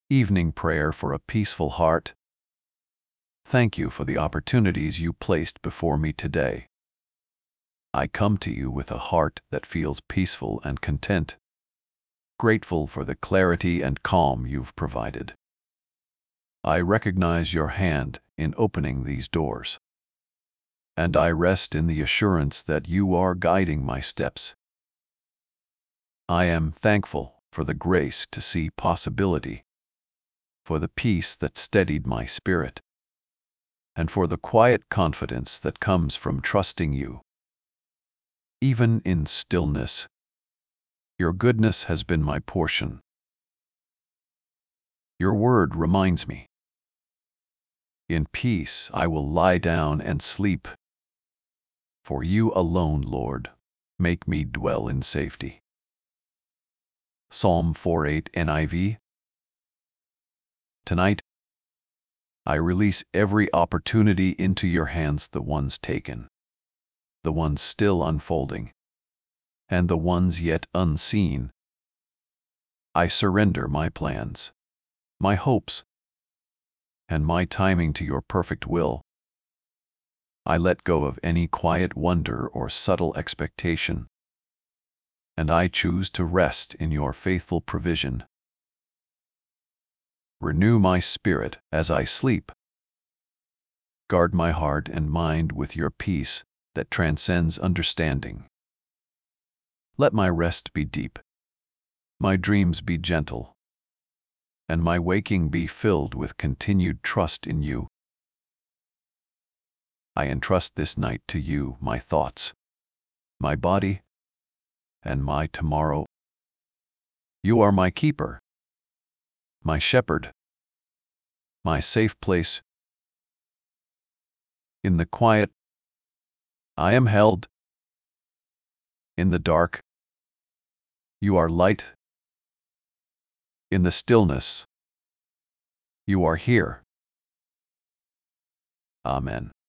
Evening prayer for a peaceful heart. Thank you for the opportunities you placed before me today. I come to you with a heart that feels peaceful and content, grateful for the clarity and calm you've provided. I recognize your hand in opening these doors, and I rest in the assurance that you are guiding my steps. I am thankful for the grace to see possibility, for the peace that steadied my spirit, and for the quiet confidence that comes from trusting you. Even in stillness, your goodness has been my portion. Your word reminds me, in peace I will lie down and sleep. For you alone, Lord, make me dwell in safety. Psalm 4:8 NIV. Tonight, I release every opportunity into your hands, the ones taken, the ones still unfolding, and the ones yet unseen. I surrender my plans, my hopes, and my timing to your perfect will. I let go of any quiet wonder or subtle expectation, and I choose to rest in your faithful provision. Renew my spirit as I sleep. Guard my heart and mind with your peace that transcends understanding. Let my rest be deep, my dreams be gentle, and my waking be filled with continued trust in you. I entrust this night to you, my thoughts, my body, and my tomorrow. You are my keeper, my shepherd, my safe place. In the quiet, I am held. In the dark, you are light. In the stillness, you are here. Amen.